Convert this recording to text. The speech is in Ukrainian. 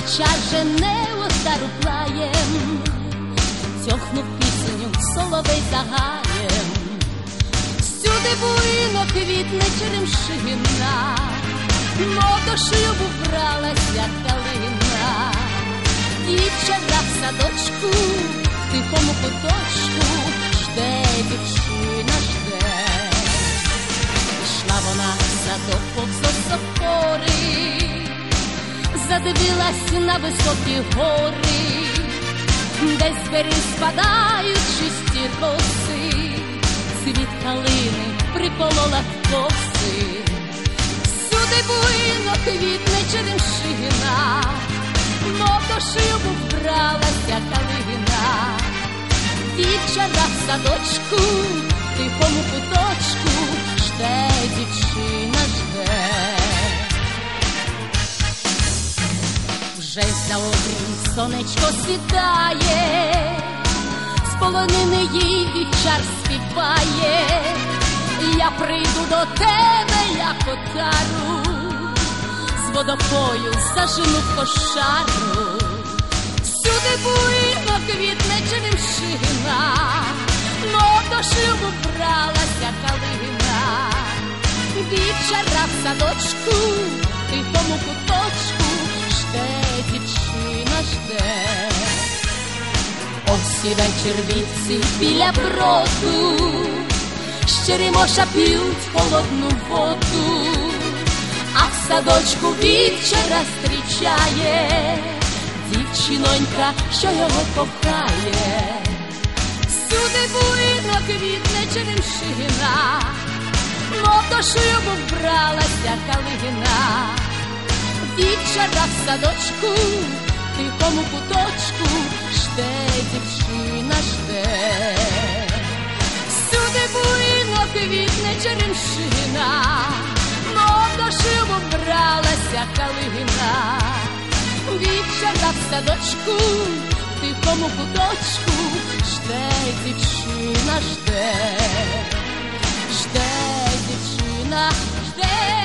час жене отару плаєм, тьохнув пісню соловей за гаєм. Всюди буйно квітне черемшина, мов до шлюбу бралася калина. Дівчата в садочку, в тихому куточку, жде дівчина, жде. Пішла вона в садок повз сокори, задивилась на високі гори, де з гори спадають чисті роси, цвіт калини приколола в коси. Всюди буйно квітне черемшина, мов до шлюбу вбралася калина. Дівчата в садочку, в тихому куточку, жде дівчина, жде. Вже за обрій сонечко світає, з полонини їй вівчар співає. Я прийду до тебе, як отару, з водопою зажену кошару. Всюди буйно квітне черемшина, мов до шлюбу бралася калина. Дівчара в садочку, в тихому куточку, жде дівчина, жде. Ось і вечір вівці біля броду, щеремоша п'ють холодну воду, а в садочку вівчара зустрічає дівчинонька, що його кохає. Всюди буйно квітне черемшина, мов до шлюбу вбралася калина. Дівчата в садочку, в тихому куточку, жде дівчина, жде. Всюди буйно квітне черемшина, мов до шлюбу бралася калина. Дівчата в садочку, в тихому куточку, жде дівчина, жде. Жде дівчина, жде.